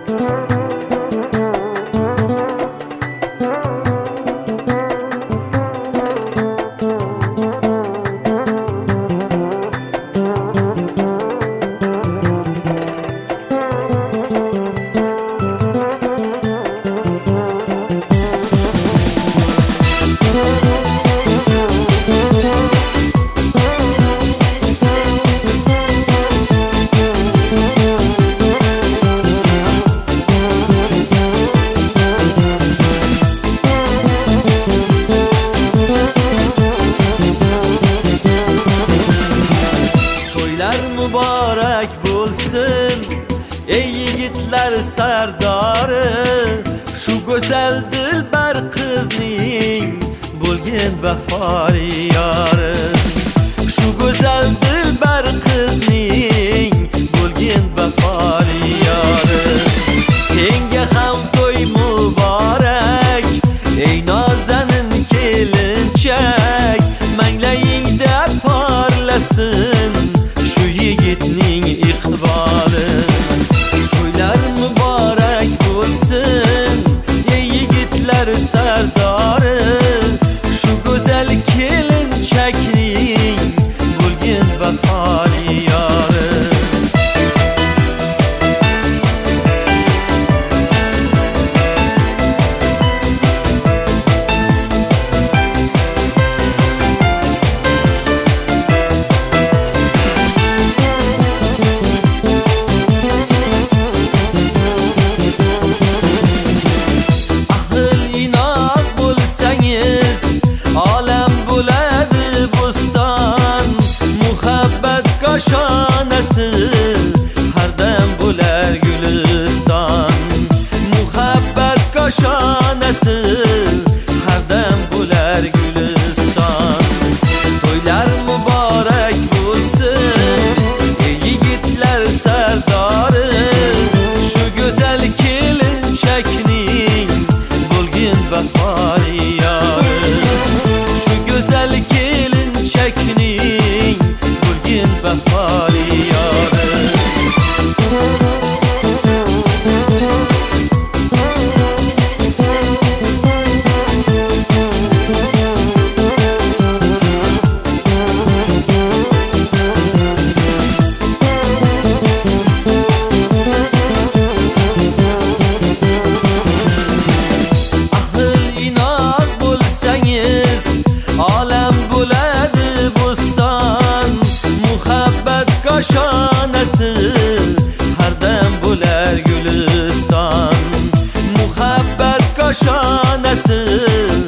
Mübarek bulsun ey yigitler sardori, şu go'zal dilbar qizning bo'lgin vafoli yori. Şu go'zal dilbar qizning bo'lgin vafoli yori. Senga ham to'y muborak ey nozanin kelinchak, manglayingda porlasin şu yigitning iqboli. To'ylar muborak bo'lsin ey yigitlar sardori, şu go'zal kelinchakning bo'lgin vafoli yori. Koşanası her dem bular gülistan, muhabbet koşanası her dem bular gülistan. To'ylar muborak bo'lsin ey yigitlar sardori, şu go'zal kelinchakning bo'lgin vafoli yori. Şu go'zal kelinchakning bo'lgin vafoli yori. Koşanası her dem bular gülistan, muhabbet koşanası